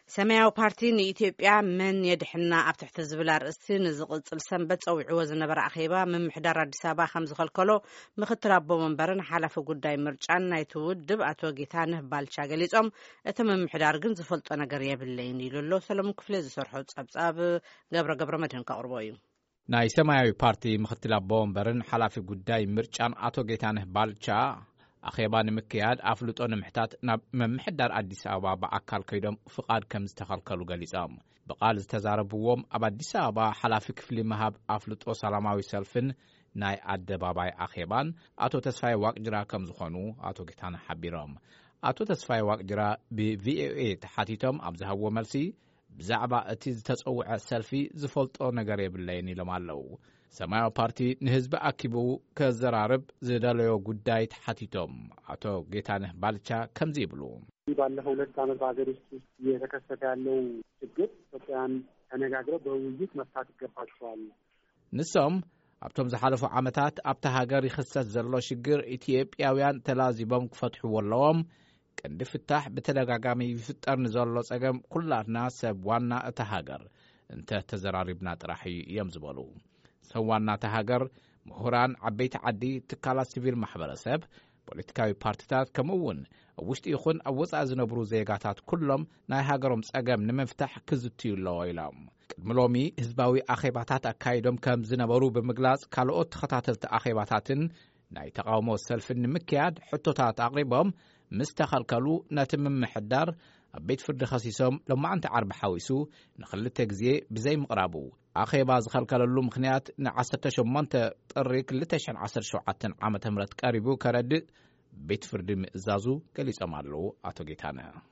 ሰማያዊ ፓርቲ ንኢትዮጵያ መን የድሕና ኣብ ትሕቲ ዝብል ኣርእስቲ ንዝቕጽል ሰንበት ፀዊዕዎ ዝነበረ ኣኼባ ምምሕዳር አዲስ አበባ ከም ዝኸልከሎ ምክትል ኣቦ መንበርን ሓላፊ ጉዳይ ምርጫን ናይቲ ውድብ አቶ ጌታነህ ባልቻ ገሊጾም እቲ ምምሕዳር ግን ዝፈልጦ ነገር የብለይን ኢሉ ኣሎ። ሰለሞን ክፍሌ ዝሰርሖ ጸብጻብ ገብረ መድህን ከቕርቦ እዩ። ናይ ሰማያዊ ፓርቲ ምክትል ኣቦ መንበርን ሓላፊ ጉዳይ ምርጫን አቶ ጌታነህ ባልቻ ኣኼባ ንምክያድ ኣፍልጦ ንምሕታት ናብ መምሕዳር አዲስ ኣበባ በኣካል ከይዶም ፍቃድ ከም ዝተኸልከሉ ገሊጾም ብቃል ዝተዛረብዎም ኣብ አዲስ ኣበባ ሓላፊ ክፍሊ መሃብ ኣፍልጦ ሰላማዊ ሰልፍን ናይ ኣደባባይ ኣኼባን አቶ ተስፋይ ዋቅጅራ ከም ዝኾኑ አቶ ጌታነህ ሓቢሮም አቶ ተስፋይ ዋቅጅራ ብቪኦኤ ተሓቲቶም ኣብ ዝሃብዎ መልሲ ብዛዕባ እቲ ዝተጸውዐ ሰልፊ ዝፈልጦ ነገር የብለይን ኢሎም ኣለው። ሰማያዊ ፓርቲ ንህዝቢ ኣኪቡ ከዘራርብ ዝደለዮ ጉዳይ ተሓቲቶም አቶ ጌታነህ ባልቻ ከምዚ ይብሉ። ባለፈው 2 ዓመት በአገር ውስጥ እየተከሰተ ያለው ችግር ኢትዮጵያን ተነጋግረው በውይይት መፍታት ይገባቸዋል። ንሶም ኣብቶም ዝሓለፉ ዓመታት ኣብታ ሃገር ይኽሰት ዘሎ ሽግር ኢትዮጵያውያን ተላዚቦም ክፈትሕዎ ኣለዎም። ቀንዲ ፍታሕ ብተደጋጋሚ ይፍጠር ንዘሎ ጸገም ኩላትና ሰብ ዋና እታ ሃገር እንተ ተዘራሪብና ጥራሕ እዮም ዝበሉ። ሰብ ዋና እታ ሃገር ምሁራን፣ ዓበይቲ ዓዲ፣ ትካላት ሲቪል ማሕበረሰብ፣ ፖለቲካዊ ፓርቲታት ከምኡውን ኣብ ውሽጢ ይኹን ኣብ ወጻኢ ዝነብሩ ዜጋታት ኩሎም ናይ ሃገሮም ጸገም ንምፍታሕ ክዝትዩ ኣለዎ ኢሎም ቅድሚ ሎሚ ህዝባዊ ኣኼባታት ኣካይዶም ከም ዝነበሩ ብምግላጽ ካልኦት ተኸታተልቲ ኣኼባታትን ናይ ተቃውሞ ሰልፍን ንምክያድ ሕቶታት ኣቕሪቦም ምስ ተኸልከሉ ነቲ ምምሕዳር ኣብ ቤት ፍርዲ ኸሲሶም ሎማዓንቲ ዓርቢ ሓዊሱ ንኽልተ ግዜ ብዘይ ምቕራቡ ኣኼባ ዝኸልከለሉ ምኽንያት ን18 ጥሪ 2017 ዓመተ ምህረት ቀሪቡ ከረድእ ቤት ፍርዲ ምእዛዙ ገሊጾም ኣለው። አቶ ጌታነህ